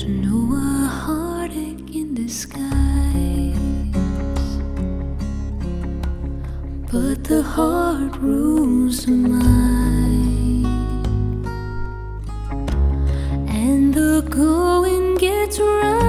to know a heartache in disguise. But the heart rules the mind, and the going gets right.